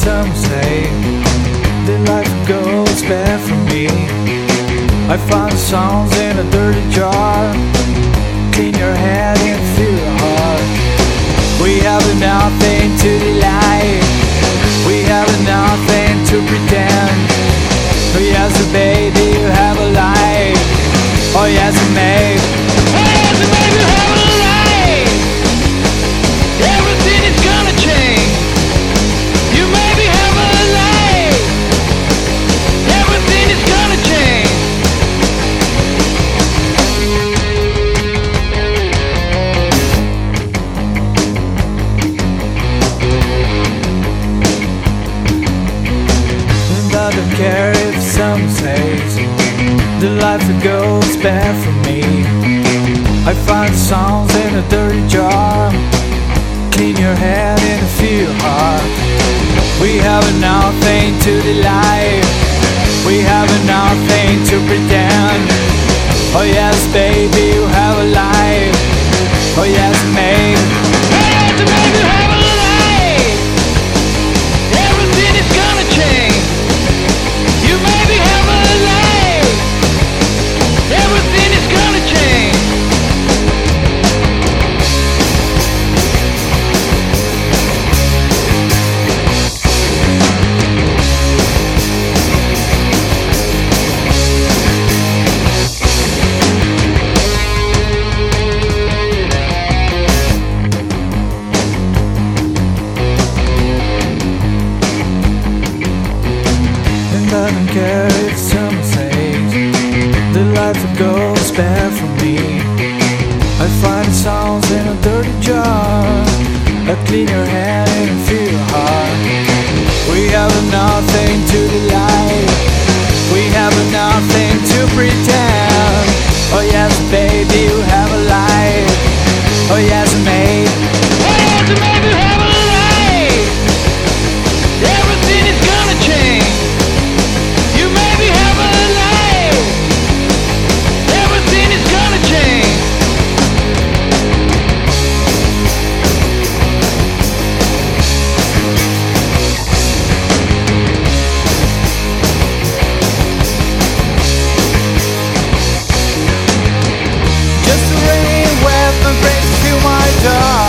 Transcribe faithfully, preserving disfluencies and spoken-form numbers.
some say that life goes bad for me. I find songs in a dirty jar. Clean your head and feel your heart. We have nothing to deny. We have nothing to pretend. Oh yes, baby, you have a life. Oh yes, mate. Oh yes, baby, you have a life. Everything is gonna change. You maybe have a life. Everything is gonna change. I don't care if some says the life goes bad for me. I find songs in a dirty jar. Clean your head and feel your heart. We have nothing to deny. We have nothing to pretend. Oh yes, baby, you have a life. Oh yes, mate. Oh yes, baby, you have a life. Everything is gonna change. You maybe have a life. Everything is gonna change. I don't care if some says that life goes bad for me. I find songs in a dirty jar. I clean your head and feel your heart. We have nothing to deny. We have nothing to pretend. Oh yes, baby, you have a life. Oh yes, mate. Oh yes, baby, you have a life. Everything is gonna change. You maybe have a life. Everything is gonna change. Just a rain with my brains to my door.